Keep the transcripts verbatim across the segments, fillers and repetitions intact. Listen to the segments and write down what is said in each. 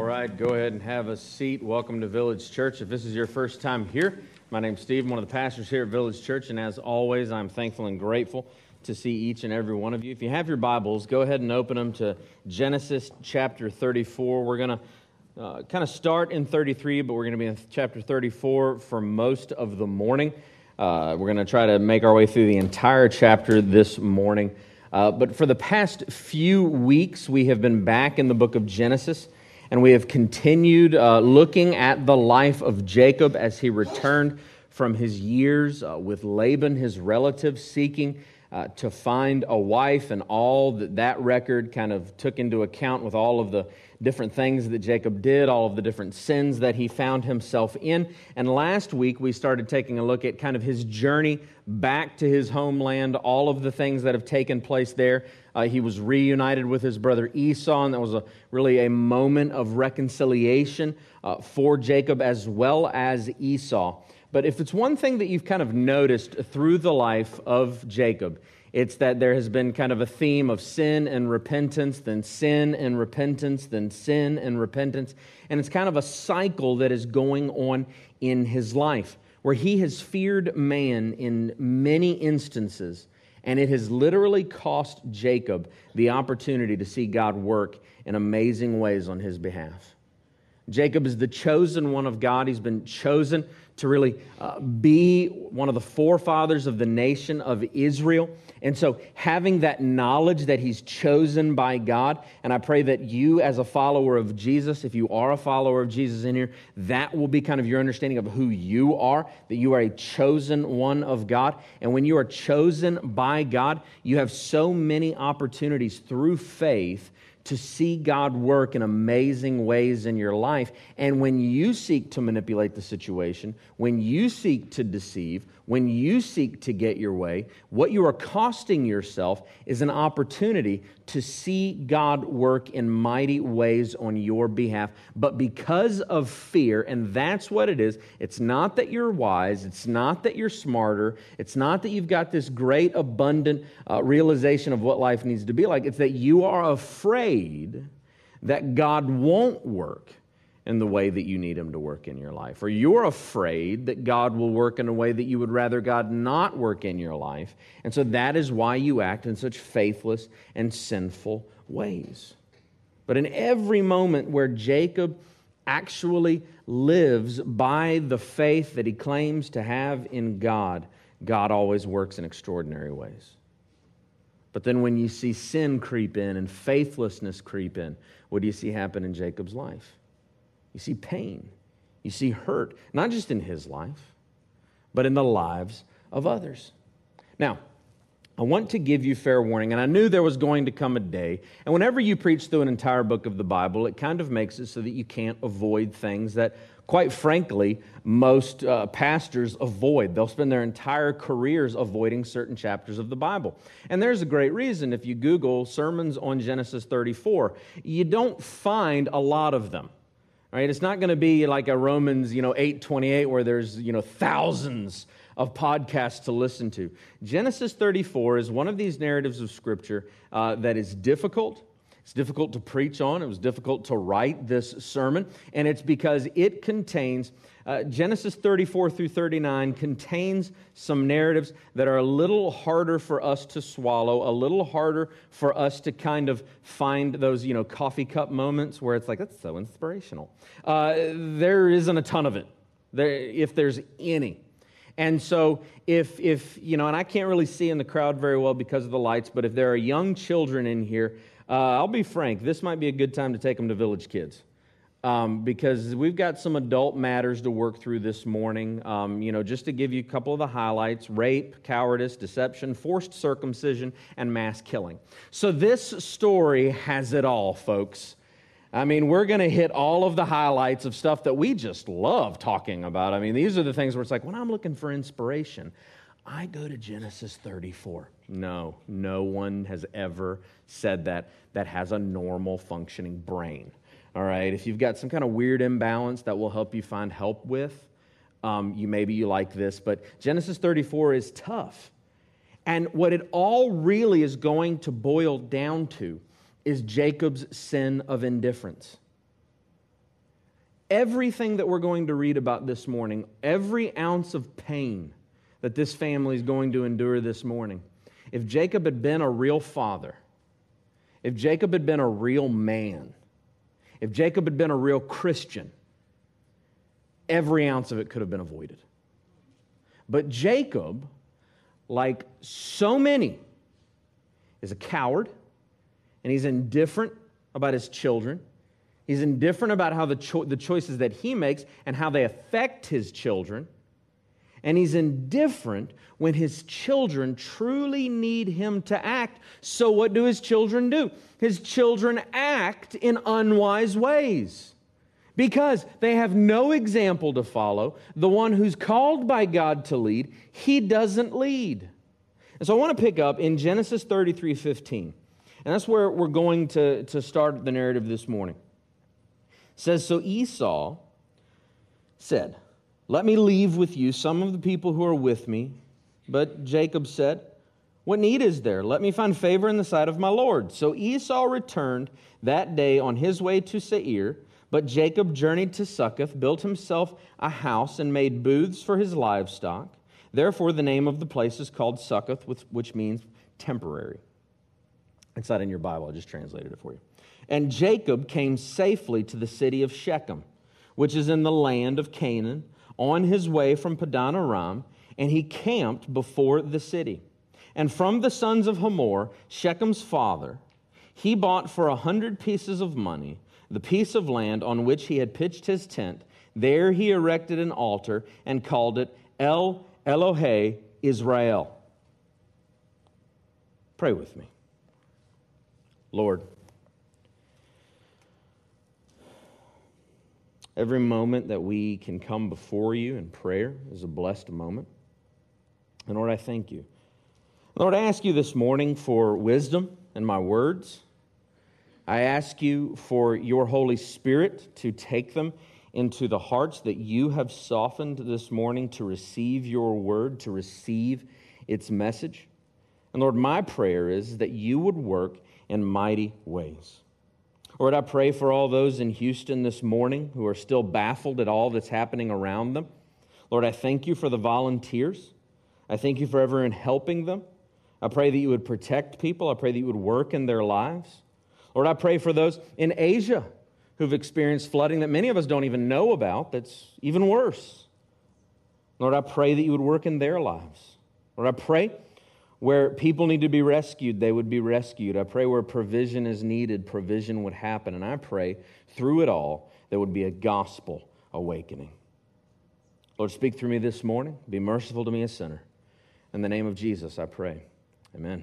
right, go ahead and have a seat. Welcome to Village Church. If this is your first time here, my name's Steve. I'm one of the pastors here at Village Church, and as always, I'm thankful and grateful to see each and every one of you. If you have your Bibles, go ahead and open them to Genesis chapter thirty-four. We're going to uh, kind of start in thirty-three, but we're going to be in chapter thirty-four for most of the morning. Uh, we're going to try to make our way through the entire chapter this morning. Uh, but for the past few weeks, we have been back in the book of Genesis, and we have continued uh, looking at the life of Jacob as he returned from his years uh, with Laban, his relative, seeking uh, to find a wife, and all that that record kind of took into account with all of the different things that Jacob did, all of the different sins that he found himself in. And last week, we started taking a look at kind of his journey back to his homeland, all of the things that have taken place there. Uh, he was reunited with his brother Esau, and that was a, really a moment of reconciliation uh, for Jacob as well as Esau. But if it's one thing that you've kind of noticed through the life of Jacob, it's that there has been kind of a theme of sin and repentance, then sin and repentance, then sin and repentance. And it's kind of a cycle that is going on in his life, where he has feared man in many instances, and it has literally cost Jacob the opportunity to see God work in amazing ways on his behalf. Jacob is the chosen one of God. He's been chosen to really uh, be one of the forefathers of the nation of Israel. And so having that knowledge that he's chosen by God, and I pray that you as a follower of Jesus, if you are a follower of Jesus in here, that will be kind of your understanding of who you are, that you are a chosen one of God. And when you are chosen by God, you have so many opportunities through faith to see God work in amazing ways in your life. And when you seek to manipulate the situation, when you seek to deceive, when you seek to get your way, what you are costing yourself is an opportunity to see God work in mighty ways on your behalf. But because of fear, and that's what it is, it's not that you're wise, it's not that you're smarter, it's not that you've got this great, abundant uh, realization of what life needs to be like, it's that you are afraid that God won't work in the way that you need Him to work in your life. Or you're afraid that God will work in a way that you would rather God not work in your life. And so that is why you act in such faithless and sinful ways. But in every moment where Jacob actually lives by the faith that he claims to have in God, God always works in extraordinary ways. But then when you see sin creep in and faithlessness creep in, what do you see happen in Jacob's life? You see pain. You see hurt, not just in his life, but in the lives of others. Now, I want to give you fair warning, and I knew there was going to come a day, and whenever you preach through an entire book of the Bible, it kind of makes it so that you can't avoid things that, quite frankly, most uh, pastors avoid. They'll spend their entire careers avoiding certain chapters of the Bible. And there's a great reason. If you Google sermons on Genesis thirty-four, you don't find a lot of them. Right? It's not going to be like a Romans, you know, eight twenty-eight where there's, you know, thousands of podcasts to listen to. Genesis thirty-four is one of these narratives of Scripture uh, that is difficult. It's difficult to preach on. It was difficult to write this sermon, and it's because it contains, uh, Genesis thirty-four through thirty-nine contains some narratives that are a little harder for us to swallow, a little harder for us to kind of find those, you know, coffee cup moments where it's like, that's so inspirational. Uh, there isn't a ton of it, there, if there's any. And so if, if, you know, and I can't really see in the crowd very well because of the lights, but if there are young children in here, Uh, I'll be frank, this might be a good time to take them to Village Kids um, because we've got some adult matters to work through this morning. Um, you know, just to give you a couple of the highlights: rape, cowardice, deception, forced circumcision, and mass killing. So this story has it all, folks. I mean, we're going to hit all of the highlights of stuff that we just love talking about. I mean, these are the things where it's like, when I'm looking for inspiration, I go to Genesis thirty-four. No, no one has ever said that that has a normal functioning brain. All right, if you've got some kind of weird imbalance that will help you find help with, um, you maybe you like this, but Genesis thirty-four is tough. And what it all really is going to boil down to is Jacob's sin of indifference. everything that we're going to read about this morning, every ounce of pain that this family is going to endure this morning, if Jacob had been a real father, if Jacob had been a real man, if Jacob had been a real Christian, every ounce of it could have been avoided. But Jacob, like so many, is a coward, and he's indifferent about his children. He's indifferent about how the, cho- the choices that he makes and how they affect his children. And he's indifferent when his children truly need him to act. So what do his children do? His children act in unwise ways because they have no example to follow. The one who's called by God to lead, he doesn't lead. And so I want to pick up in Genesis thirty-three fifteen. And that's where we're going to, to start the narrative this morning. It says, so Esau said, let me leave with you some of the people who are with me. But Jacob said, what need is there? Let me find favor in the sight of my Lord. So Esau returned that day on his way to Seir, but Jacob journeyed to Succoth, built himself a house, and made booths for his livestock. Therefore, the name of the place is called Succoth, which means temporary. It's not in your Bible. I just translated it for you. And Jacob came safely to the city of Shechem, which is in the land of Canaan, on his way from Padan Aram, and he camped before the city. And from the sons of Hamor, Shechem's father, he bought for a hundred pieces of money the piece of land on which he had pitched his tent. There he erected an altar and called it El Elohe Israel. Pray with me. Lord, every moment that we can come before you in prayer is a blessed moment. And Lord, I thank you. Lord, I ask you this morning for wisdom in my words. I ask you for your Holy Spirit to take them into the hearts that you have softened this morning to receive your word, to receive its message. And Lord, my prayer is that you would work in mighty ways. Lord, I pray for all those in Houston this morning who are still baffled at all that's happening around them. Lord, I thank you for the volunteers. I thank you for everyone helping them. I pray that you would protect people. I pray that you would work in their lives. Lord, I pray for those in Asia who've experienced flooding that many of us don't even know about, that's even worse. Lord, I pray that you would work in their lives. Lord, I pray where people need to be rescued, they would be rescued. I pray where provision is needed, provision would happen. And I pray through it all, there would be a gospel awakening. Lord, speak through me this morning. Be merciful to me, a sinner. In the name of Jesus, I pray. Amen.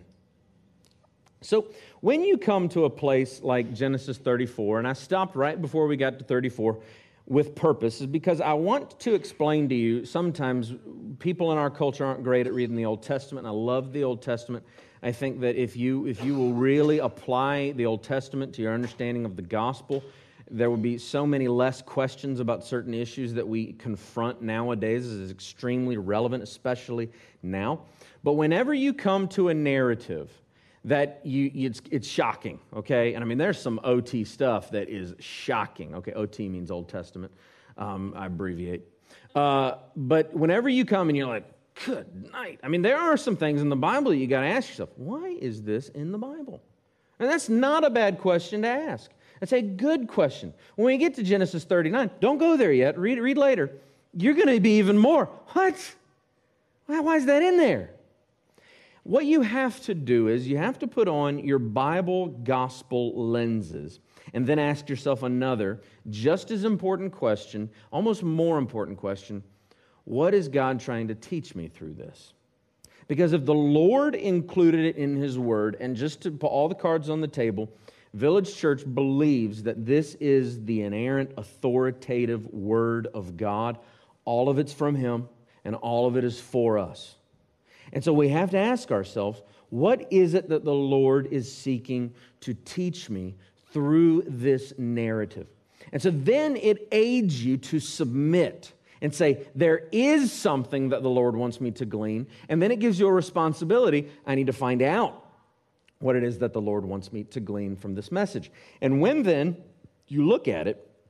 So when you come to a place like Genesis thirty-four, and I stopped right before we got to thirty-four with purpose, is because I want to explain to you, sometimes people in our culture aren't great at reading the Old Testament, and I love the Old Testament. I think that if you if you will really apply the Old Testament to your understanding of the gospel, there will be so many less questions about certain issues that we confront nowadays. This is extremely relevant, especially now. But whenever you come to a narrative that you it's, it's shocking, okay? And I mean, there's some O T stuff that is shocking. Okay, O T means Old Testament. Um, I abbreviate. Uh, but whenever you come and you're like, good night. I mean, there are some things in the Bible that you got to ask yourself, why is this in the Bible? And that's not a bad question to ask. That's a good question. When we get to Genesis thirty-nine, don't go there yet. Read, read later. You're going to be even more. What? Why, why is that in there? What you have to do is you have to put on your Bible gospel lenses and then ask yourself another just as important question, almost more important question. What is God trying to teach me through this? Because if the Lord included it in His Word, and just to put all the cards on the table, Village Church believes that this is the inerrant, authoritative Word of God. All of it's from Him, and all of it is for us. And so we have to ask ourselves, what is it that the Lord is seeking to teach me through this narrative? And so then it aids you to submit and say, there is something that the Lord wants me to glean. And then it gives you a responsibility. I need to find out what it is that the Lord wants me to glean from this message. And when then you look at it,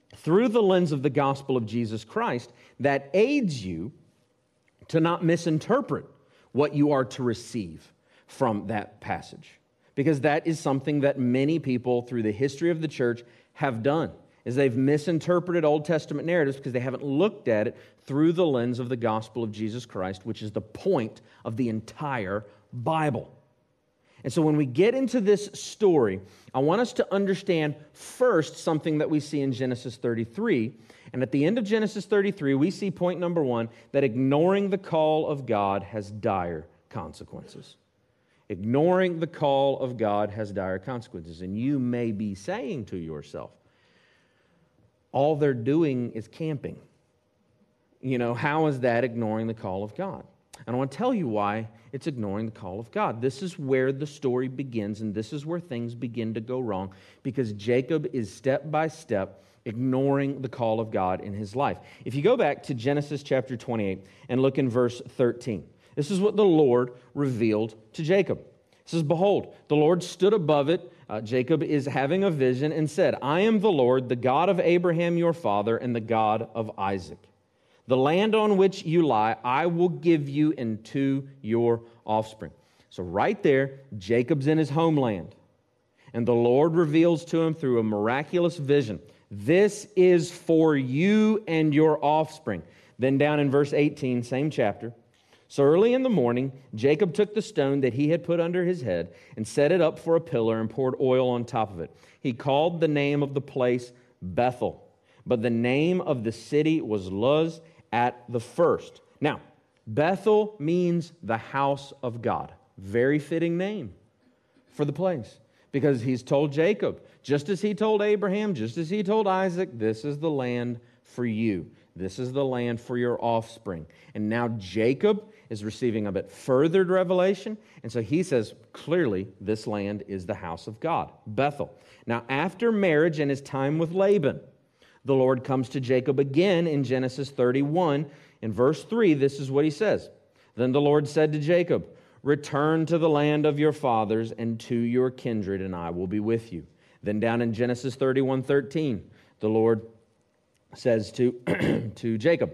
through the lens of the gospel of Jesus Christ that aids you to not misinterpret what you are to receive from that passage. Because that is something that many people through the history of the church have done, is they've misinterpreted Old Testament narratives because they haven't looked at it through the lens of the gospel of Jesus Christ, which is the point of the entire Bible. And so when we get into this story, I want us to understand first something that we see in Genesis thirty-three. And at the end of Genesis thirty-three, we see point number one, that ignoring the call of God has dire consequences. Ignoring the call of God has dire consequences. And you may be saying to yourself, all they're doing is camping. You know, how is that ignoring the call of God? And I want to tell you why it's ignoring the call of God. This is where the story begins, and this is where things begin to go wrong, because Jacob is step by step ignoring the call of God in his life. If you go back to Genesis chapter twenty-eight and look in verse thirteen, this is what the Lord revealed to Jacob. It says, "Behold, the Lord stood above it." Uh, Jacob is having a vision and said, "I am the Lord, the God of Abraham your father, and the God of Isaac. The land on which you lie, I will give you and to your offspring." So right there, Jacob's in his homeland. And the Lord reveals to him through a miraculous vision, "This is for you and your offspring." Then down in verse eighteen, same chapter. "So early in the morning, Jacob took the stone that he had put under his head and set it up for a pillar and poured oil on top of it. He called the name of the place Bethel, but the name of the city was Luz at the first." Now, Bethel means the house of God. Very fitting name for the place, because he's told Jacob, just as he told Abraham, just as he told Isaac, this is the land for you. This is the land for your offspring. And now Jacob is receiving a bit furthered revelation, and so he says, clearly, this land is the house of God, Bethel. Now, after marriage and his time with Laban, the Lord comes to Jacob again in Genesis thirty-one. In verse three, this is what he says. "Then the Lord said to Jacob, return to the land of your fathers and to your kindred, and I will be with you." Then down in Genesis thirty-one thirteen, the Lord says to, to Jacob,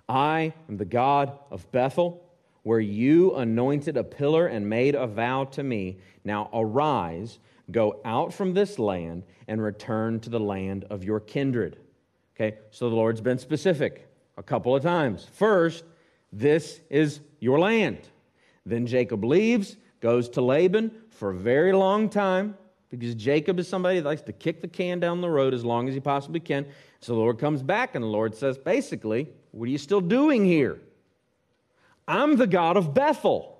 "I am the God of Bethel, where you anointed a pillar and made a vow to me. Now arise, go out from this land, and return to the land of your kindred." Okay, so the Lord's been specific a couple of times. First, this is your land. Then Jacob leaves, goes to Laban for a very long time, because Jacob is somebody that likes to kick the can down the road as long as he possibly can. So the Lord comes back, and the Lord says, basically, what are you still doing here? I'm the God of Bethel.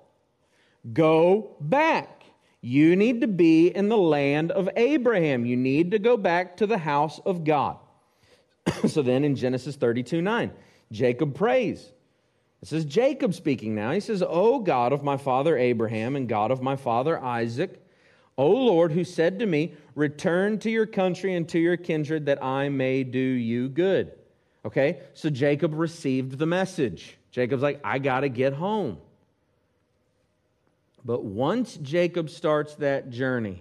Go back. You need to be in the land of Abraham. You need to go back to the house of God. So then in Genesis thirty-two nine, Jacob prays. This is Jacob speaking now. He says, "O God of my father Abraham and God of my father Isaac, O Lord, who said to me, return to your country and to your kindred that I may do you good." Okay, so Jacob received the message. Jacob's like, I got to get home. But once Jacob starts that journey,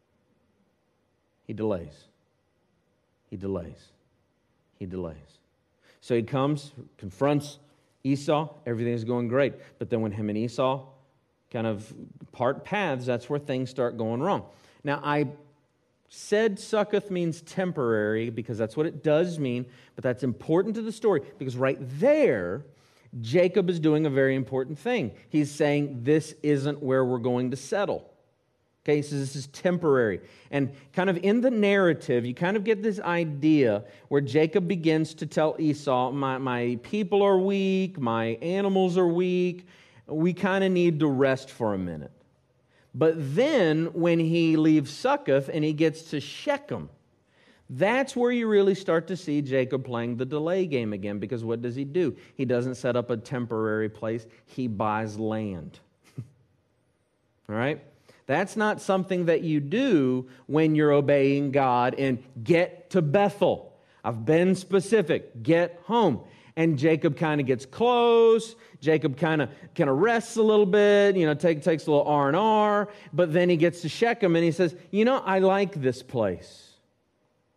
he delays. He delays. He delays. So he comes, confronts Esau. Everything is going great. But then when him and Esau kind of part paths, that's where things start going wrong. Now, I said sucketh means temporary because that's what it does mean, but that's important to the story because right there, Jacob is doing a very important thing. He's saying, this isn't where we're going to settle. Okay, so this is temporary. And kind of in the narrative, you kind of get this idea where Jacob begins to tell Esau, my, my people are weak, my animals are weak, we kind of need to rest for a minute. But then when he leaves Succoth and he gets to Shechem, that's where you really start to see Jacob playing the delay game again, because what does he do? He doesn't set up a temporary place, he buys land. All right? That's not something that you do when you're obeying God and get to Bethel. I've been specific. Get home. And Jacob kind of gets close. Jacob kind of kind of rests a little bit, you know, take, takes a little R and R. But then he gets to Shechem and he says, you know, I like this place.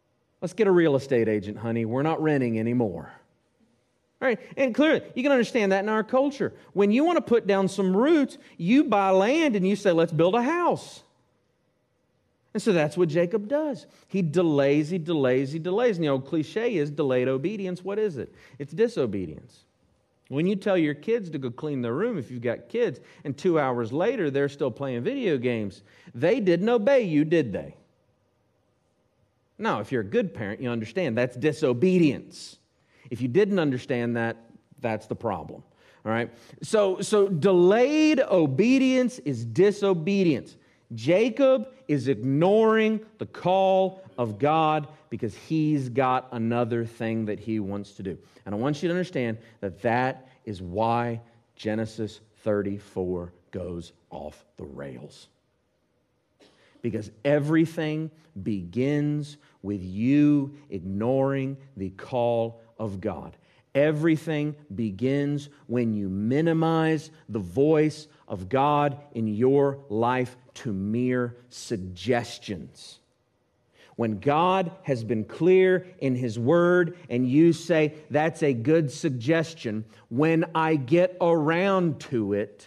Let's get a real estate agent, honey. We're not renting anymore. All right, and clearly, you can understand that in our culture. When you want to put down some roots, you buy land and you say, let's build a house. And so that's what Jacob does. He delays, he delays, he delays. And the old cliche is delayed obedience. What is it? It's disobedience. When you tell your kids to go clean their room, if you've got kids, and two hours later they're still playing video games, they didn't obey you, did they? No, if you're a good parent, you understand that's disobedience. If you didn't understand that, that's the problem. All right? So, so delayed obedience is disobedience. Jacob is ignoring the call of God because he's got another thing that he wants to do. And I want you to understand that that is why Genesis thirty-four goes off the rails. Because everything begins with you ignoring the call of God. Everything begins when you minimize the voice of God in your life to mere suggestions. When God has been clear in His Word and you say, that's a good suggestion, when I get around to it,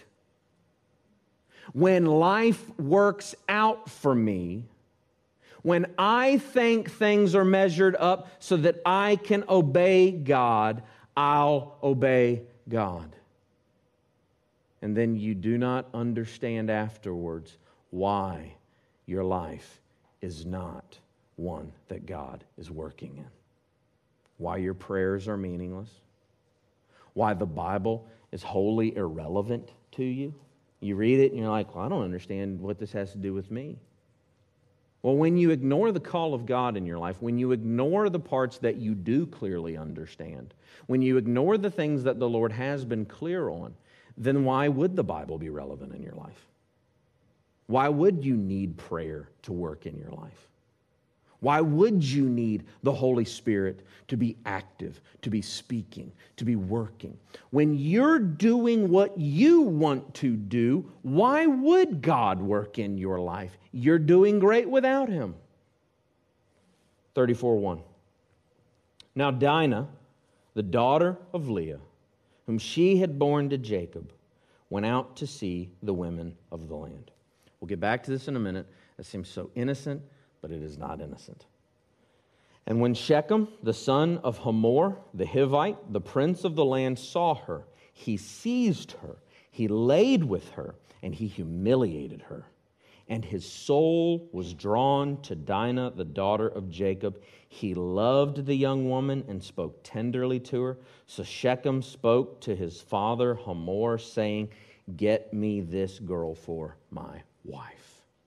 when life works out for me, when I think things are measured up so that I can obey God, I'll obey God. And then you do not understand afterwards why your life is not one that God is working in. Why your prayers are meaningless. Why the Bible is wholly irrelevant to you. You read it and you're like, well, I don't understand what this has to do with me. Well, when you ignore the call of God in your life, when you ignore the parts that you do clearly understand, when you ignore the things that the Lord has been clear on, then why would the Bible be relevant in your life? Why would you need prayer to work in your life? Why would you need the Holy Spirit to be active, to be speaking, to be working? When you're doing what you want to do, why would God work in your life? You're doing great without Him. thirty-four one. Now Dinah, the daughter of Leah, whom she had borne to Jacob, went out to see the women of the land. We'll get back to this in a minute. It seems so innocent, but it is not innocent. And when Shechem, the son of Hamor, the Hivite, the prince of the land, saw her, he seized her, he laid with her, and he humiliated her. And his soul was drawn to Dinah, the daughter of Jacob. He loved the young woman and spoke tenderly to her. So Shechem spoke to his father Hamor, saying, get me this girl for my wife.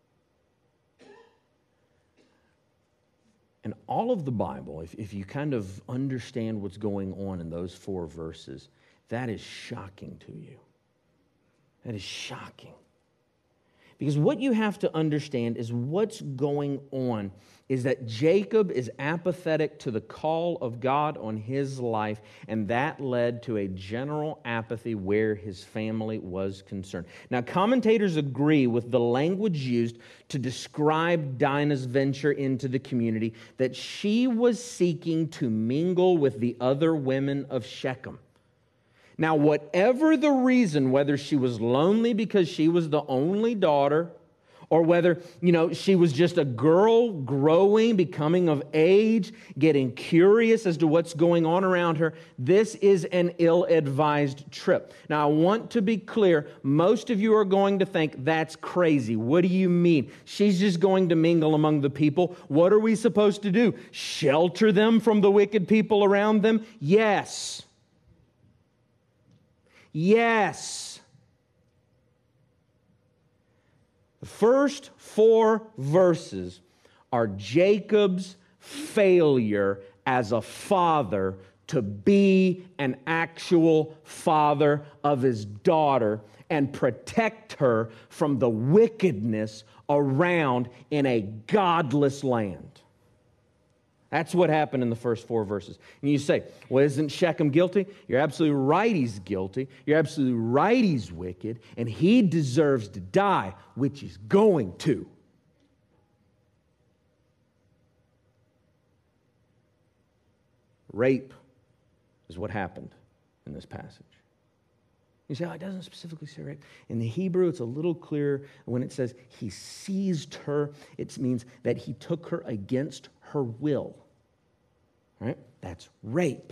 And all of the Bible, if, if you kind of understand what's going on in those four verses, that is shocking to you. That is shocking. Because what you have to understand is what's going on is that Jacob is apathetic to the call of God on his life, and that led to a general apathy where his family was concerned. Now, commentators agree with the language used to describe Dinah's venture into the community, that she was seeking to mingle with the other women of Shechem. Now, whatever the reason, whether she was lonely because she was the only daughter, or whether, you know, she was just a girl growing, becoming of age, getting curious as to what's going on around her, this is an ill-advised trip. Now, I want to be clear, most of you are going to think, that's crazy. What do you mean? She's just going to mingle among the people. What are we supposed to do? Shelter them from the wicked people around them? Yes. Yes. The first four verses are Jacob's failure as a father to be an actual father of his daughter and protect her from the wickedness around in a godless land. That's what happened in the first four verses. And you say, well, isn't Shechem guilty? You're absolutely right he's guilty. You're absolutely right he's wicked. And he deserves to die, which he's going to. Rape is what happened in this passage. You say, oh, it doesn't specifically say rape. In the Hebrew, it's a little clearer. When it says he seized her, it means that he took her against her will. Right? That's rape.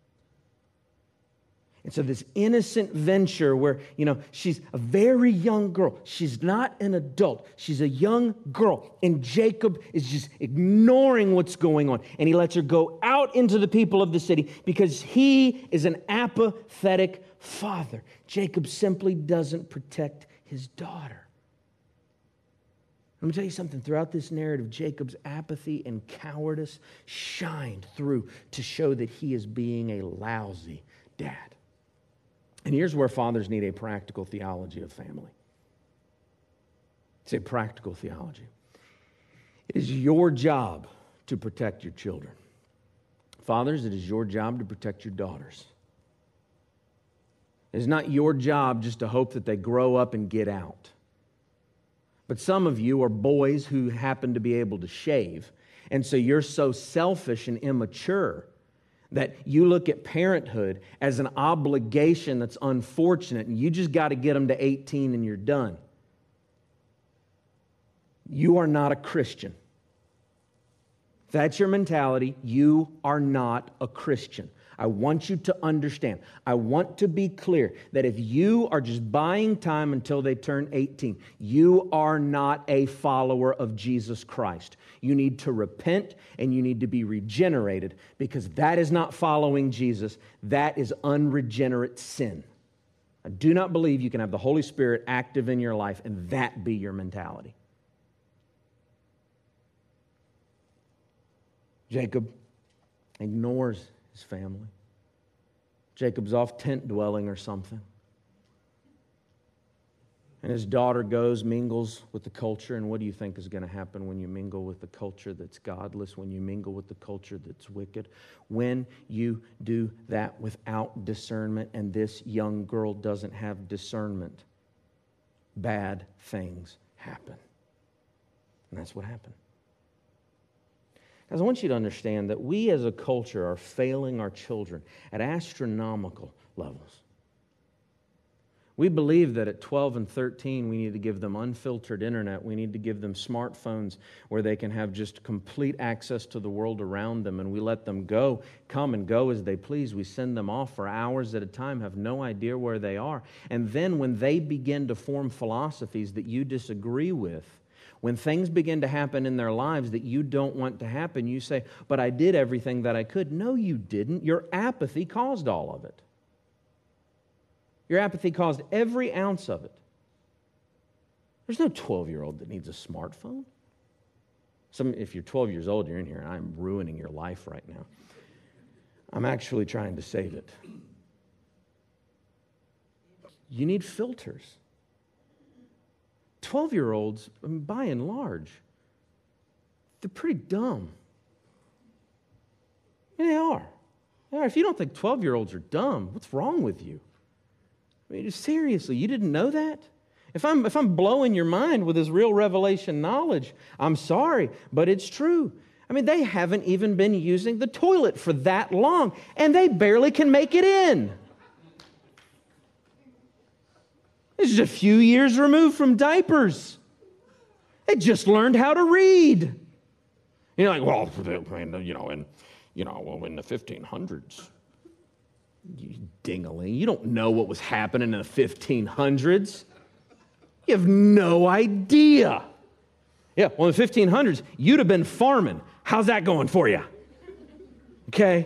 And so this innocent venture where, you know, she's a very young girl. She's not an adult. She's a young girl. And Jacob is just ignoring what's going on. And he lets her go out into the people of the city because he is an apathetic father. Jacob simply doesn't protect his daughter. Let me tell you something. Throughout this narrative, Jacob's apathy and cowardice shined through to show that he is being a lousy dad. And here's where fathers need a practical theology of family. It's a practical theology. It is your job to protect your children. Fathers, it is your job to protect your daughters. It is not your job just to hope that they grow up and get out. But some of you are boys who happen to be able to shave, and so you're so selfish and immature that you look at parenthood as an obligation that's unfortunate, and you just got to get them to eighteen and you're done. You are not a Christian. If that's your mentality, you are not a Christian. I want you to understand. I want to be clear that if you are just buying time until they turn eighteen, you are not a follower of Jesus Christ. You need to repent and you need to be regenerated, because that is not following Jesus. That is unregenerate sin. I do not believe you can have the Holy Spirit active in your life and that be your mentality. Jacob ignores his family. Jacob's off tent dwelling or something. And his daughter goes, mingles with the culture. And what do you think is going to happen when you mingle with the culture that's godless, when you mingle with the culture that's wicked? When you do that without discernment, and this young girl doesn't have discernment, bad things happen. And that's what happened. Guys, I want you to understand that we as a culture are failing our children at astronomical levels. We believe that at twelve and thirteen, we need to give them unfiltered internet. We need to give them smartphones where they can have just complete access to the world around them, and we let them go, come and go as they please. We send them off for hours at a time, have no idea where they are. And then when they begin to form philosophies that you disagree with, when things begin to happen in their lives that you don't want to happen, you say, but I did everything that I could. No, you didn't. Your apathy caused all of it. Your apathy caused every ounce of it. There's no twelve-year-old that needs a smartphone. Some, if you're twelve years old, you're in here, and I'm ruining your life right now. I'm actually trying to save it. You need filters. twelve-year-olds, I mean, by and large, they're pretty dumb. I mean, they are. They are. If you don't think twelve-year-olds are dumb, what's wrong with you? I mean, seriously, you didn't know that? If I'm, if I'm blowing your mind with this real revelation knowledge, I'm sorry, but it's true. I mean, they haven't even been using the toilet for that long, and they barely can make it in. This is a few years removed from diapers. They just learned how to read. You're like, well, you know, in, you know, well, in the fifteen hundreds. You ding-a-ling. You don't know what was happening in the fifteen hundreds. You have no idea. Yeah, well, in the fifteen hundreds, you'd have been farming. How's that going for you? Okay?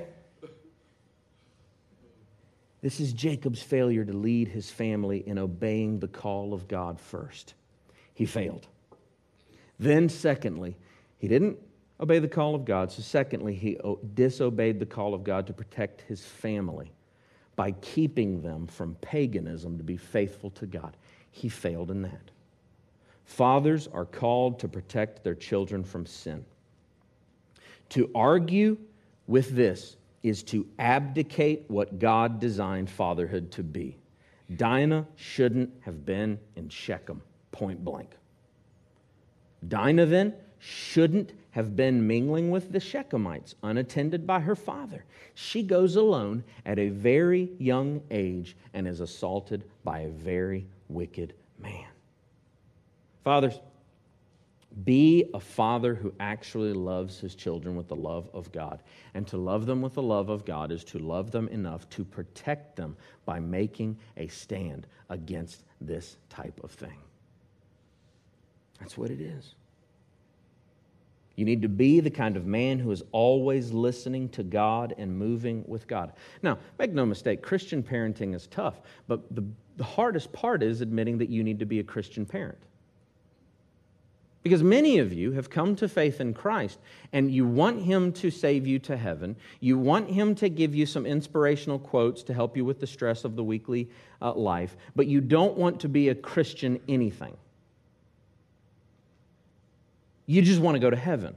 This is Jacob's failure to lead his family in obeying the call of God first. He failed. Then, secondly, he didn't obey the call of God. So, secondly, he disobeyed the call of God to protect his family by keeping them from paganism to be faithful to God. He failed in that. Fathers are called to protect their children from sin. To argue with this is to abdicate what God designed fatherhood to be. Dinah shouldn't have been in Shechem, point blank. Dinah then shouldn't have been mingling with the Shechemites unattended by her father. She goes alone at a very young age and is assaulted by a very wicked man. Fathers, be a father who actually loves his children with the love of God. And to love them with the love of God is to love them enough to protect them by making a stand against this type of thing. That's what it is. You need to be the kind of man who is always listening to God and moving with God. Now, make no mistake, Christian parenting is tough, but the, the hardest part is admitting that you need to be a Christian parent. Because many of you have come to faith in Christ, and you want Him to save you to heaven. You want Him to give you some inspirational quotes to help you with the stress of the weekly uh, life, but you don't want to be a Christian anything. You just want to go to heaven.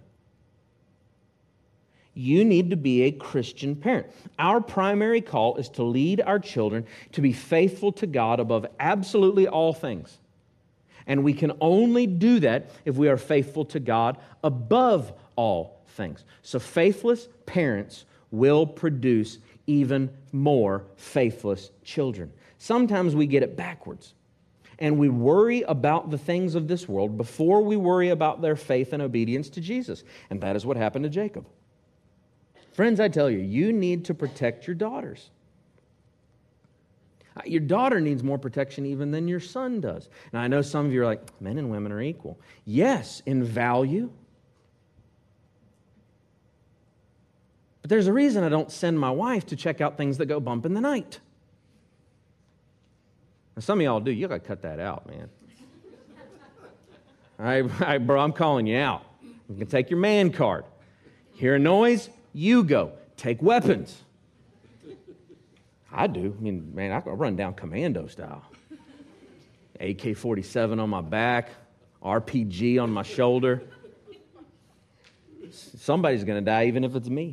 You need to be a Christian parent. Our primary call is to lead our children to be faithful to God above absolutely all things. And we can only do that if we are faithful to God above all things. So faithless parents will produce even more faithless children. Sometimes we get it backwards. And we worry about the things of this world before we worry about their faith and obedience to Jesus. And that is what happened to Jacob. Friends, I tell you, you need to protect your daughters. Your daughter needs more protection even than your son does. Now, I know some of you are like, men and women are equal. Yes, in value. But there's a reason I don't send my wife to check out things that go bump in the night. Now, some of y'all do. You got to cut that out, man. All right, all right, bro, I'm calling you out. You can take your man card. Hear a noise? You go. Take weapons. I do. I mean, man, I can run down commando style. A K forty-seven on my back, R P G on my shoulder. Somebody's going to die, even if it's me.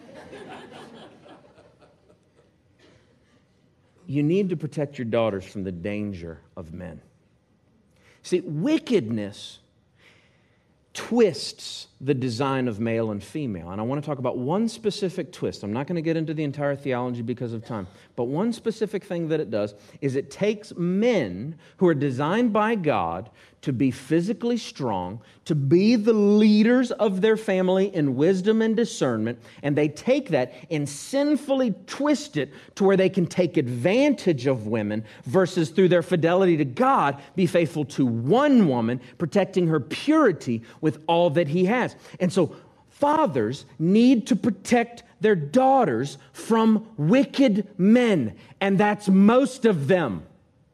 You need to protect your daughters from the danger of men. See, wickedness twists the design of male and female. And I want to talk about one specific twist. I'm not going to get into the entire theology because of time. But one specific thing that it does is it takes men who are designed by God to be physically strong, to be the leaders of their family in wisdom and discernment, and they take that and sinfully twist it to where they can take advantage of women versus through their fidelity to God, be faithful to one woman, protecting her purity with all that He has. And so fathers need to protect their daughters from wicked men, and that's most of them.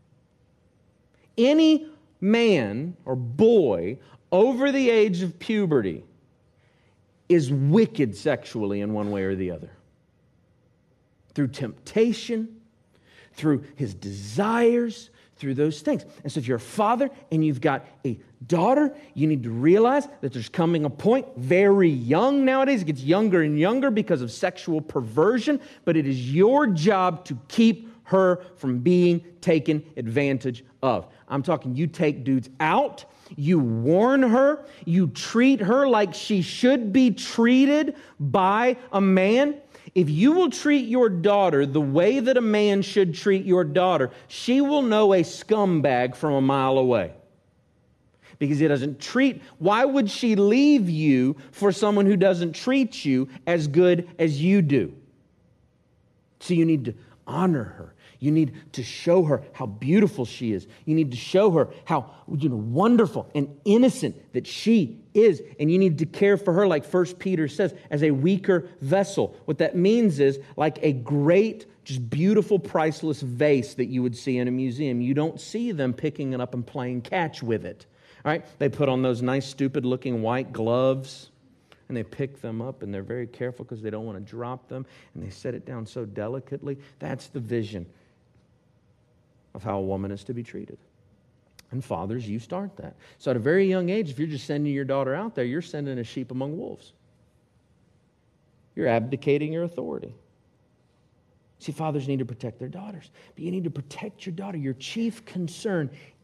Any man or boy over the age of puberty is wicked sexually in one way or the other. Through temptation, through his desires, through those things. And so if you're a father and you've got a daughter, you need to realize that there's coming a point, very young nowadays, it gets younger and younger because of sexual perversion, but it is your job to keep her from being taken advantage of. I'm talking you take dudes out, you warn her, you treat her like she should be treated by a man. If you will treat your daughter the way that a man should treat your daughter, she will know a scumbag from a mile away. Because he doesn't treat, why would she leave you for someone who doesn't treat you as good as you do? So you need to honor her. You need to show her how beautiful she is. You need to show her how you know, wonderful and innocent that she is. And you need to care for her, like First Peter says, as a weaker vessel. What that means is like a great, just beautiful, priceless vase that you would see in a museum. You don't see them picking it up and playing catch with it. All right? They put on those nice, stupid-looking white gloves, and they pick them up, and they're very careful because they don't want to drop them, and they set it down so delicately. That's the vision of how a woman is to be treated. And fathers, you start that. So at a very young age, if you're just sending your daughter out there, you're sending a sheep among wolves. You're abdicating your authority. See, fathers need to protect their daughters, but you need to protect your daughter. Your chief concern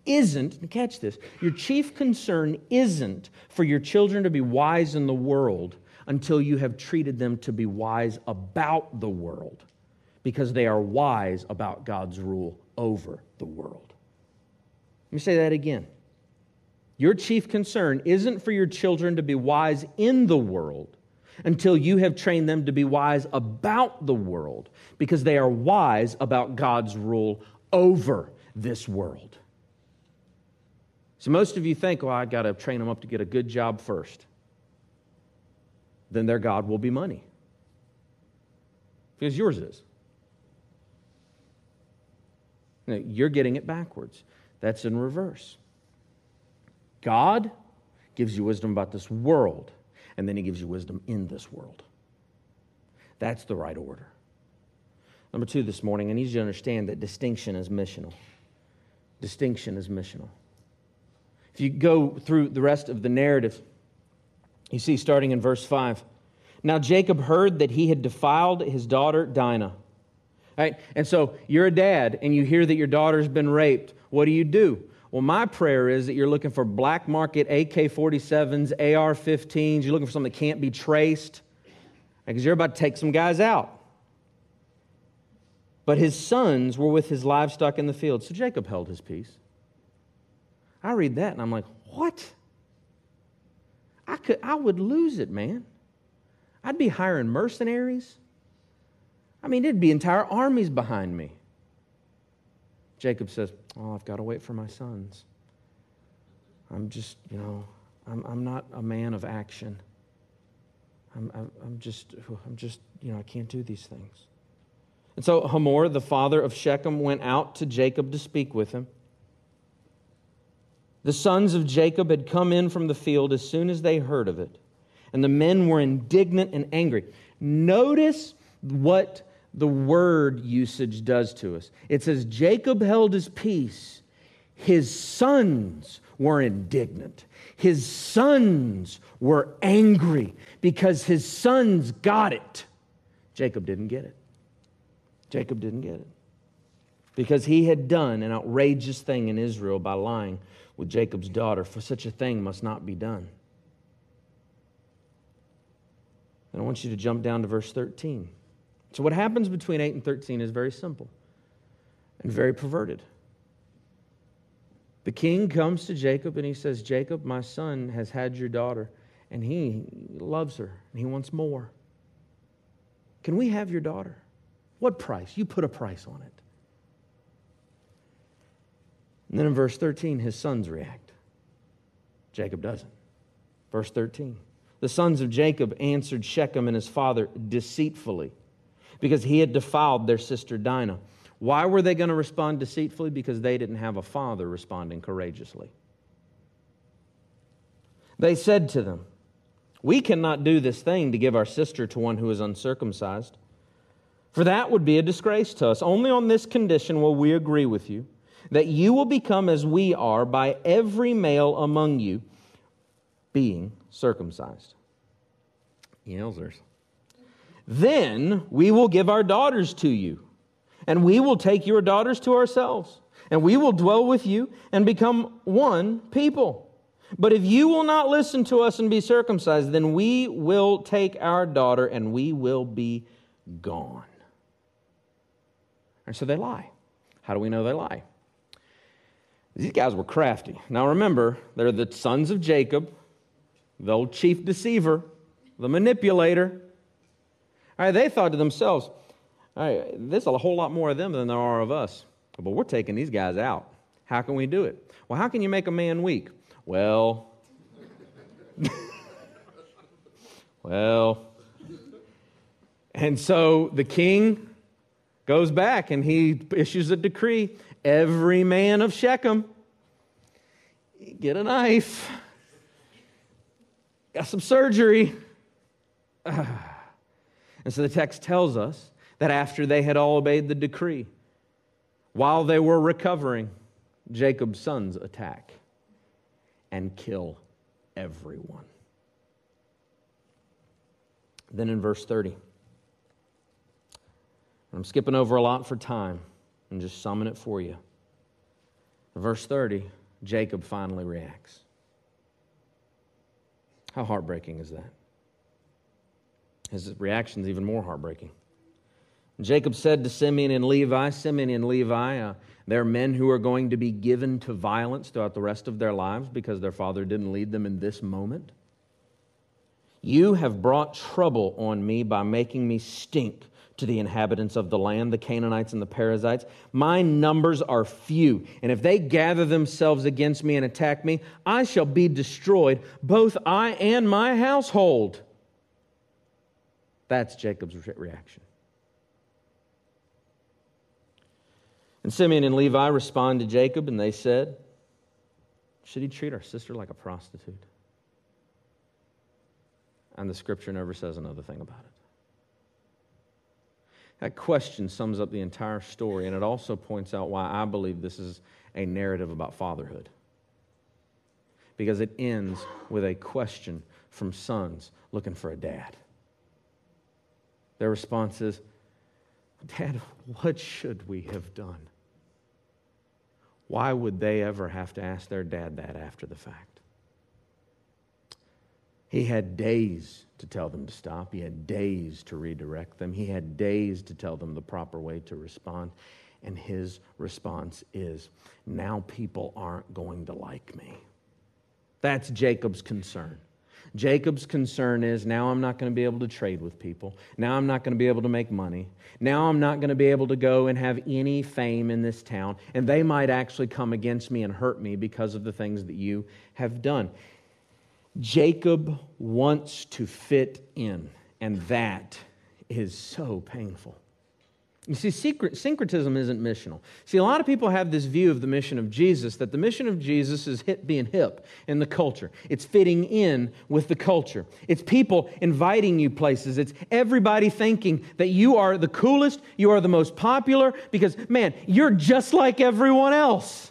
isn't, catch this, your chief concern isn't for your children to be wise in the world until you have treated them to be wise about the world, because they are wise about God's rule over the world. Let me say that again. Your chief concern isn't for your children to be wise in the world until you have trained them to be wise about the world, because they are wise about God's rule over this world. So most of you think, well, I've got to train them up to get a good job first. Then their God will be money. Because yours is. No, you're getting it backwards. That's in reverse. God gives you wisdom about this world, and then He gives you wisdom in this world. That's the right order. Number two this morning, I need you to understand that distinction is missional. Distinction is missional. If you go through the rest of the narrative, you see starting in verse five, now Jacob heard that he had defiled his daughter Dinah. All right? And so you're a dad and you hear that your daughter's been raped. What do you do? Well, my prayer is that you're looking for black market A K forty-sevens, A R fifteens. You're looking for something that can't be traced, because you're about to take some guys out. But his sons were with his livestock in the field. So Jacob held his peace. I read that and I'm like, what? I could, I would lose it, man. I'd be hiring mercenaries. I mean, there'd be entire armies behind me. Jacob says, oh, I've got to wait for my sons. I'm just, you know, I'm, I'm not a man of action. I'm, I'm, I'm just, I'm just, you know, I can't do these things. And so Hamor, the father of Shechem, went out to Jacob to speak with him. The sons of Jacob had come in from the field as soon as they heard of it, and the men were indignant and angry. Notice what the word usage does to us. It says, Jacob held his peace. His sons were indignant. His sons were angry because his sons got it. Jacob didn't get it. Jacob didn't get it. Because he had done an outrageous thing in Israel by lying with Jacob's daughter, for such a thing must not be done. And I want you to jump down to verse thirteen. So what happens between eight and thirteen is very simple and very perverted. The king comes to Jacob and he says, Jacob, my son has had your daughter, and he loves her, and he wants more. Can we have your daughter? What price? You put a price on it. And then in verse thirteen, his sons react. Jacob doesn't. Verse thirteen. The sons of Jacob answered Shechem and his father deceitfully, because he had defiled their sister Dinah. Why were they going to respond deceitfully? Because they didn't have a father responding courageously. They said to them, we cannot do this thing to give our sister to one who is uncircumcised, for that would be a disgrace to us. Only on this condition will we agree with you, that you will become as we are by every male among you being circumcised. Yowzers. Then we will give our daughters to you, and we will take your daughters to ourselves, and we will dwell with you and become one people. But if you will not listen to us and be circumcised, then we will take our daughter and we will be gone. And so they lie. How do we know they lie? These guys were crafty. Now remember, they're the sons of Jacob, the old chief deceiver, the manipulator. All right, they thought to themselves, all right, there's a whole lot more of them than there are of us, but we're taking these guys out. How can we do it? Well, how can you make a man weak? Well, well, and so the king goes back and he issues a decree. Every man of Shechem, get a knife. Got some surgery. And so the text tells us that after they had all obeyed the decree, while they were recovering, Jacob's sons attack and kill everyone. Then in verse thirty, I'm skipping over a lot for time and just summing it for you. Verse thirty, Jacob finally reacts. How heartbreaking is that? His reaction is even more heartbreaking. Jacob said to Simeon and Levi, Simeon and Levi, uh, they're men who are going to be given to violence throughout the rest of their lives because their father didn't lead them in this moment. You have brought trouble on me by making me stink to the inhabitants of the land, the Canaanites and the Perizzites. My numbers are few, and if they gather themselves against me and attack me, I shall be destroyed, both I and my household. That's Jacob's reaction. And Simeon and Levi respond to Jacob, and they said, should he treat our sister like a prostitute? And the scripture never says another thing about it. That question sums up the entire story, and it also points out why I believe this is a narrative about fatherhood. Because it ends with a question from sons looking for a dad. Their response is, Dad, what should we have done? Why would they ever have to ask their dad that after the fact? He had days to tell them to stop. He had days to redirect them. He had days to tell them the proper way to respond. And his response is, now people aren't going to like me. That's Jacob's concern. Jacob's concern is, now I'm not going to be able to trade with people. Now I'm not going to be able to make money. Now I'm not going to be able to go and have any fame in this town. And they might actually come against me and hurt me because of the things that you have done. Jacob wants to fit in, and that is so painful. You see, secret, syncretism isn't missional. See, a lot of people have this view of the mission of Jesus, that the mission of Jesus is hip, being hip in the culture. It's fitting in with the culture. It's people inviting you places. It's everybody thinking that you are the coolest, you are the most popular, because, man, you're just like everyone else.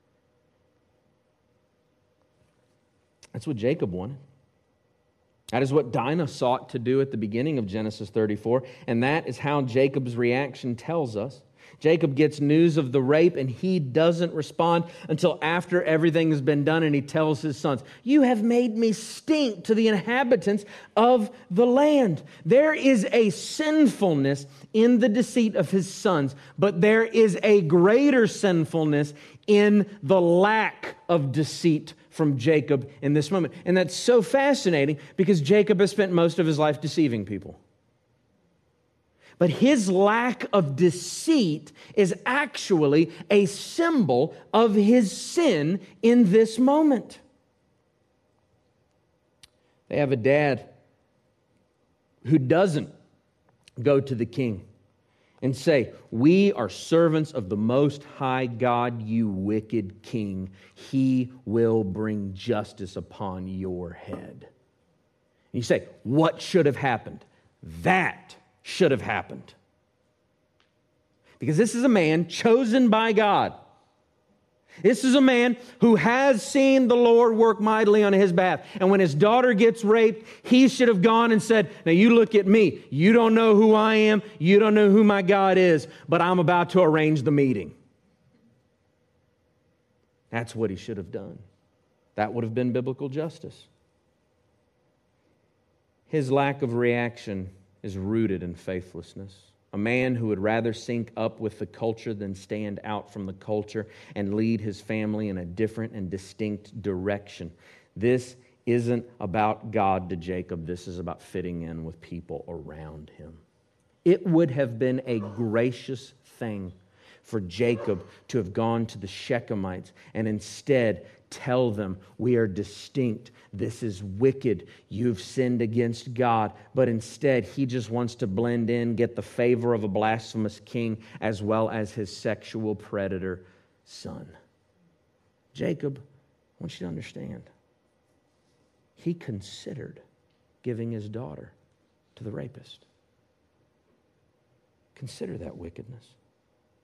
That's what Jacob wanted. That is what Dinah sought to do at the beginning of Genesis thirty-four, and that is how Jacob's reaction tells us. Jacob gets news of the rape, and he doesn't respond until after everything has been done, and he tells his sons, you have made me stink to the inhabitants of the land. There is a sinfulness in the deceit of his sons, but there is a greater sinfulness in the lack of deceit from Jacob in this moment. And that's so fascinating because Jacob has spent most of his life deceiving people. But his lack of deceit is actually a symbol of his sin in this moment. They have a dad who doesn't go to the king and say, we are servants of the Most High God, you wicked king. He will bring justice upon your head. And you say, what should have happened? That should have happened. Because this is a man chosen by God. This is a man who has seen the Lord work mightily on his behalf. And when his daughter gets raped, he should have gone and said, now you look at me. You don't know who I am. You don't know who my God is. But I'm about to arrange the meeting. That's what he should have done. That would have been biblical justice. His lack of reaction is rooted in faithlessness. A man who would rather sync up with the culture than stand out from the culture and lead his family in a different and distinct direction. This isn't about God to Jacob. This is about fitting in with people around him. It would have been a gracious thing for Jacob to have gone to the Shechemites and instead tell them, we are distinct. This is wicked. You've sinned against God. But instead, he just wants to blend in, get the favor of a blasphemous king as well as his sexual predator son. Jacob, I want you to understand, he considered giving his daughter to the rapist. Consider that wickedness.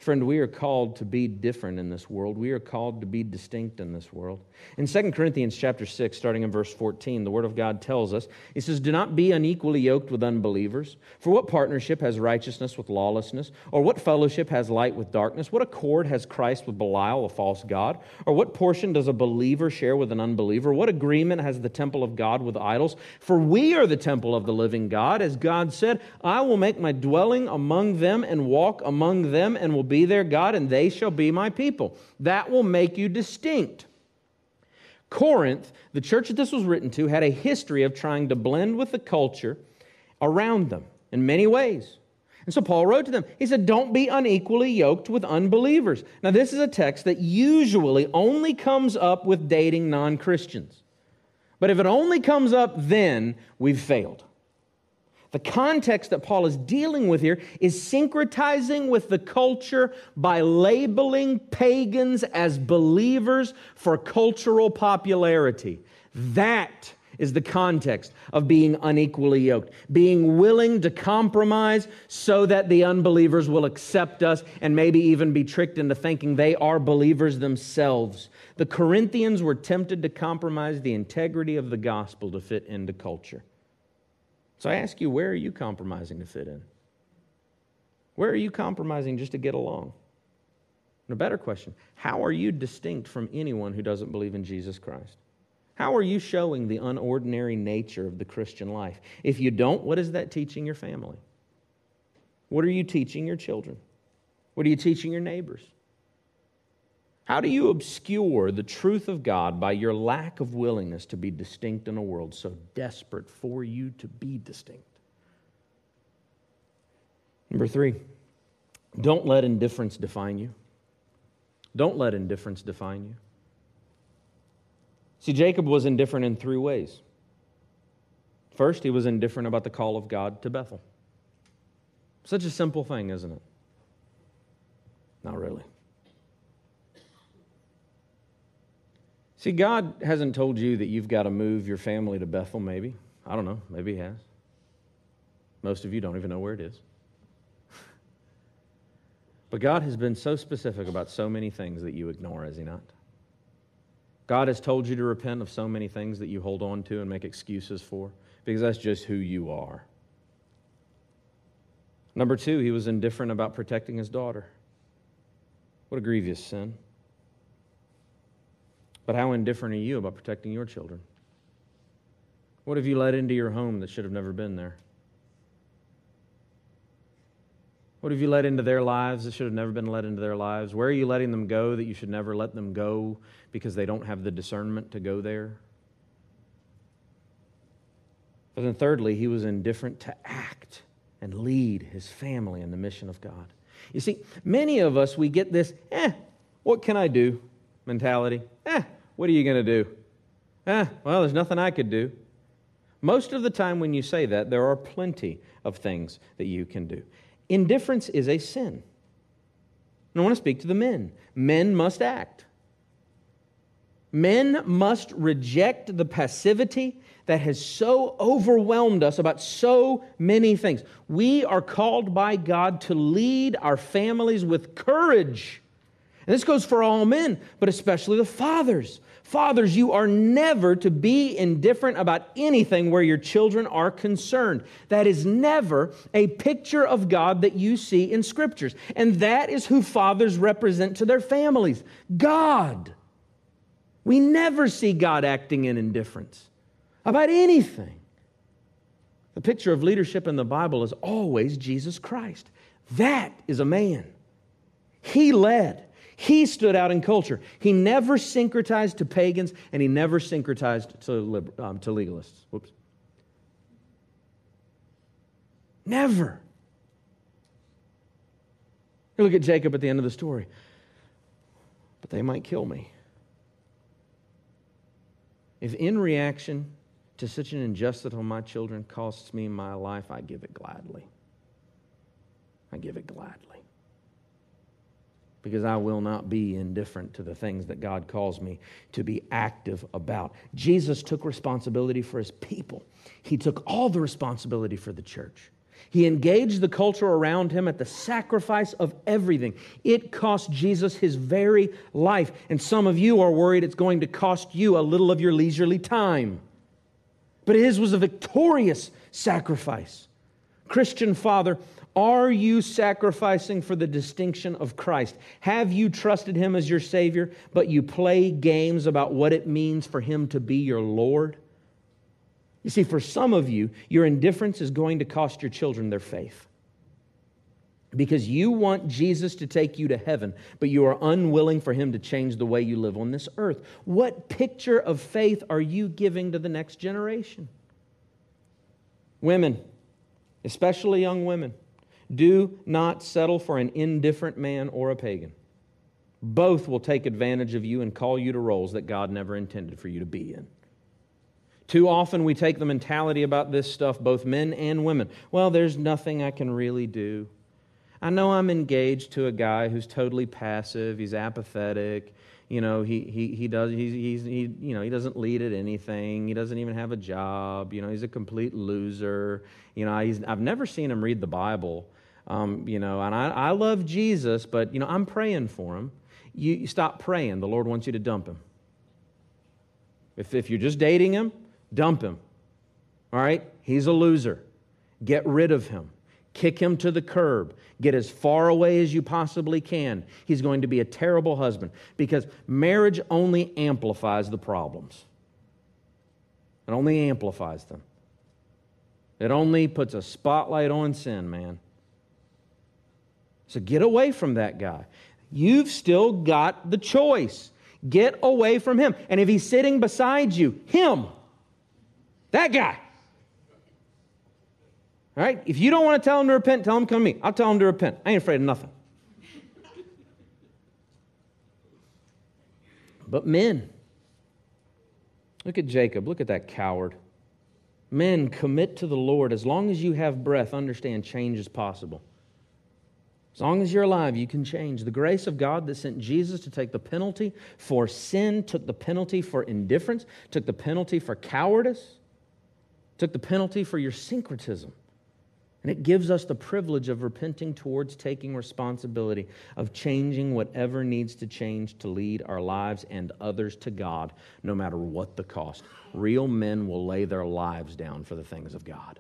Friend, we are called to be different in this world. We are called to be distinct in this world. In Second Corinthians chapter six, starting in verse fourteen, the Word of God tells us, He says, "Do not be unequally yoked with unbelievers. For what partnership has righteousness with lawlessness? Or what fellowship has light with darkness? What accord has Christ with Belial, a false god? Or what portion does a believer share with an unbeliever? What agreement has the temple of God with idols? For we are the temple of the living God. As God said, I will make my dwelling among them and walk among them and will be their God, and they shall be my people." That will make you distinct. Corinth, the church that this was written to, had a history of trying to blend with the culture around them in many ways. And so Paul wrote to them. He said, don't be unequally yoked with unbelievers. Now, this is a text that usually only comes up with dating non-Christians. But if it only comes up then, we've failed. The context that Paul is dealing with here is syncretizing with the culture by labeling pagans as believers for cultural popularity. That is the context of being unequally yoked, being willing to compromise so that the unbelievers will accept us and maybe even be tricked into thinking they are believers themselves. The Corinthians were tempted to compromise the integrity of the gospel to fit into culture. So I ask you, where are you compromising to fit in? Where are you compromising just to get along? And a better question, how are you distinct from anyone who doesn't believe in Jesus Christ? How are you showing the unordinary nature of the Christian life? If you don't, what is that teaching your family? What are you teaching your children? What are you teaching your neighbors? How do you obscure the truth of God by your lack of willingness to be distinct in a world so desperate for you to be distinct? Number three, don't let indifference define you. Don't let indifference define you. See, Jacob was indifferent in three ways. First, he was indifferent about the call of God to Bethel. Such a simple thing, isn't it? Not really. See, God hasn't told you that you've got to move your family to Bethel, maybe. I don't know. Maybe He has. Most of you don't even know where it is. But God has been so specific about so many things that you ignore, has He not? God has told you to repent of so many things that you hold on to and make excuses for, because that's just who you are. Number two, he was indifferent about protecting his daughter. What a grievous sin. But how indifferent are you about protecting your children? What have you let into your home that should have never been there? What have you let into their lives that should have never been let into their lives? Where are you letting them go that you should never let them go because they don't have the discernment to go there? But then thirdly, he was indifferent to act and lead his family in the mission of God. You see, many of us, we get this, eh, what can I do mentality. Eh, what are you going to do? Eh, well, there's nothing I could do. Most of the time when you say that, there are plenty of things that you can do. Indifference is a sin. And I want to speak to the men. Men must act. Men must reject the passivity that has so overwhelmed us about so many things. We are called by God to lead our families with courage. And this goes for all men, but especially the fathers. Fathers, you are never to be indifferent about anything where your children are concerned. That is never a picture of God that you see in Scriptures. And that is who fathers represent to their families. God. We never see God acting in indifference about anything. The picture of leadership in the Bible is always Jesus Christ. That is a man. He led. He stood out in culture. He never syncretized to pagans, and he never syncretized to, liber- um, to legalists. Whoops. Never. You look at Jacob at the end of the story. But they might kill me. If in reaction to such an injustice on my children costs me my life, I give it gladly. I give it gladly. Because I will not be indifferent to the things that God calls me to be active about. Jesus took responsibility for his people. He took all the responsibility for the church. He engaged the culture around him at the sacrifice of everything. It cost Jesus his very life. And some of you are worried it's going to cost you a little of your leisurely time. But his was a victorious sacrifice. Christian father, are you sacrificing for the distinction of Christ? Have you trusted him as your Savior, but you play games about what it means for him to be your Lord? You see, for some of you, your indifference is going to cost your children their faith. Because you want Jesus to take you to heaven, but you are unwilling for him to change the way you live on this earth. What picture of faith are you giving to the next generation? Women, especially young women, do not settle for an indifferent man or a pagan. Both will take advantage of you and call you to roles that God never intended for you to be in. Too often we take the mentality about this stuff, both men and women. Well, there's nothing I can really do. I know I'm engaged to a guy who's totally passive. He's apathetic. You know, he he he does he's he's he you know he doesn't lead at anything. He doesn't even have a job. You know, he's a complete loser. You know, he's, I've never seen him read the Bible. Um, you know, and I, I love Jesus, but you know, I'm praying for him. You, you stop praying. The Lord wants you to dump him. If if you're just dating him, dump him. All right? He's a loser. Get rid of him. Kick him to the curb. Get as far away as you possibly can. He's going to be a terrible husband because marriage only amplifies the problems. It only amplifies them. It only puts a spotlight on sin, man. So get away from that guy. You've still got the choice. Get away from him. And if he's sitting beside you, him. That guy. All right? If you don't want to tell him to repent, tell him come to me. I'll tell him to repent. I ain't afraid of nothing. But men, look at Jacob. Look at that coward. Men, commit to the Lord. As long as you have breath, understand change is possible. As long as you're alive, you can change. The grace of God that sent Jesus to take the penalty for sin, took the penalty for indifference, took the penalty for cowardice, took the penalty for your syncretism. And it gives us the privilege of repenting towards taking responsibility, of changing whatever needs to change to lead our lives and others to God, no matter what the cost. Real men will lay their lives down for the things of God.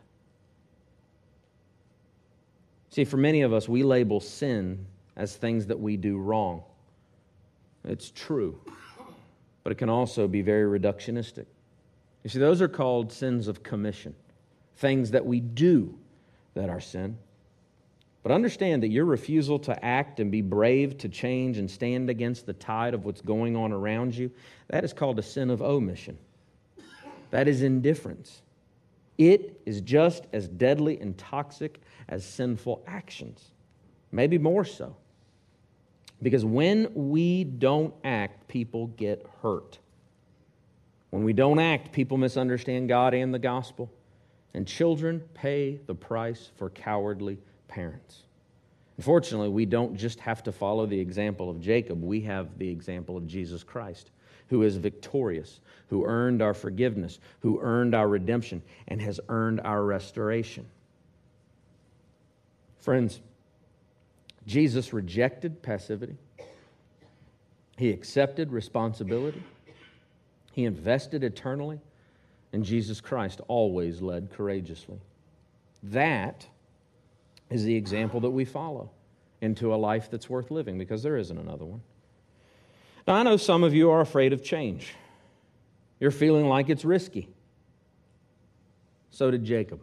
See, for many of us, we label sin as things that we do wrong. It's true, but it can also be very reductionistic. You see, those are called sins of commission, things that we do that are sin. But understand that your refusal to act and be brave to change and stand against the tide of what's going on around you, that is called a sin of omission. That is indifference. It is just as deadly and toxic as sinful actions, maybe more so. Because when we don't act, people get hurt. When we don't act, people misunderstand God and the gospel. And children pay the price for cowardly parents. Unfortunately, we don't just have to follow the example of Jacob. We have the example of Jesus Christ, who is victorious, who earned our forgiveness, who earned our redemption, and has earned our restoration. Friends, Jesus rejected passivity. He accepted responsibility. He invested eternally. And Jesus Christ always led courageously. That is the example that we follow into a life that's worth living, because there isn't another one. Now, I know some of you are afraid of change. You're feeling like it's risky. So did Jacob.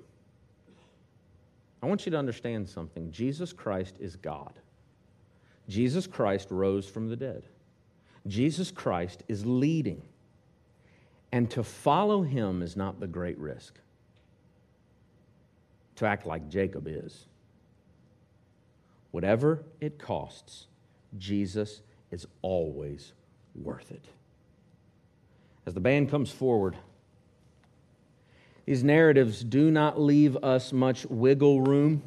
I want you to understand something. Jesus Christ is God. Jesus Christ rose from the dead. Jesus Christ is leading. And to follow him is not the great risk. To act like Jacob is. Whatever it costs, Jesus is always worth it. As the band comes forward, these narratives do not leave us much wiggle room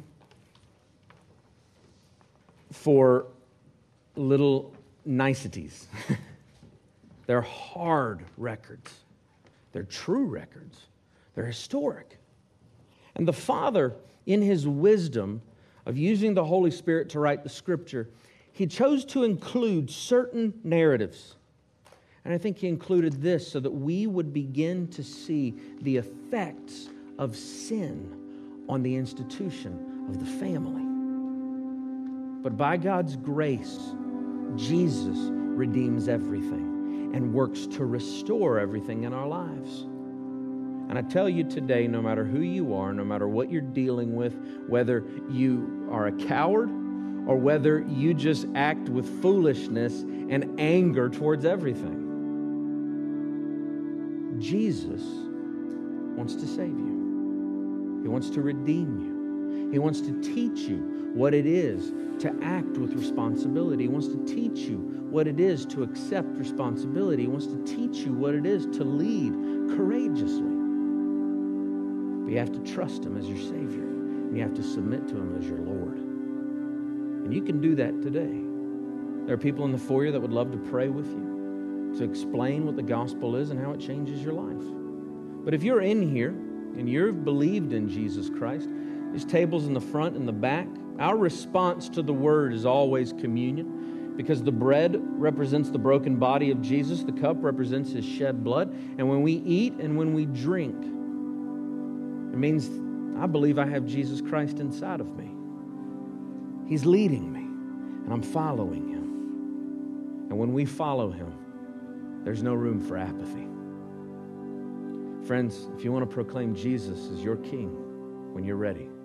for little niceties. They're hard records. They're true records. They're historic. And the Father, in His wisdom of using the Holy Spirit to write the Scripture, He chose to include certain narratives. And I think He included this so that we would begin to see the effects of sin on the institution of the family. But by God's grace, Jesus redeems everything and works to restore everything in our lives. And I tell you today, no matter who you are, no matter what you're dealing with, whether you are a coward or whether you just act with foolishness and anger towards everything, Jesus wants to save you. He wants to redeem you. He wants to teach you what it is to act with responsibility. He wants to teach you what it is to accept responsibility. He wants to teach you what it is to lead courageously. But you have to trust Him as your Savior, and you have to submit to Him as your Lord. And you can do that today. There are people in the foyer that would love to pray with you, to explain what the gospel is and how it changes your life. But if you're in here and you've believed in Jesus Christ, there's tables in the front and the back. Our response to the Word is always communion, because the bread represents the broken body of Jesus, the cup represents His shed blood, and when we eat and when we drink, it means I believe I have Jesus Christ inside of me. He's leading me, and I'm following Him. And when we follow Him, there's no room for apathy. Friends, if you want to proclaim Jesus as your King when you're ready,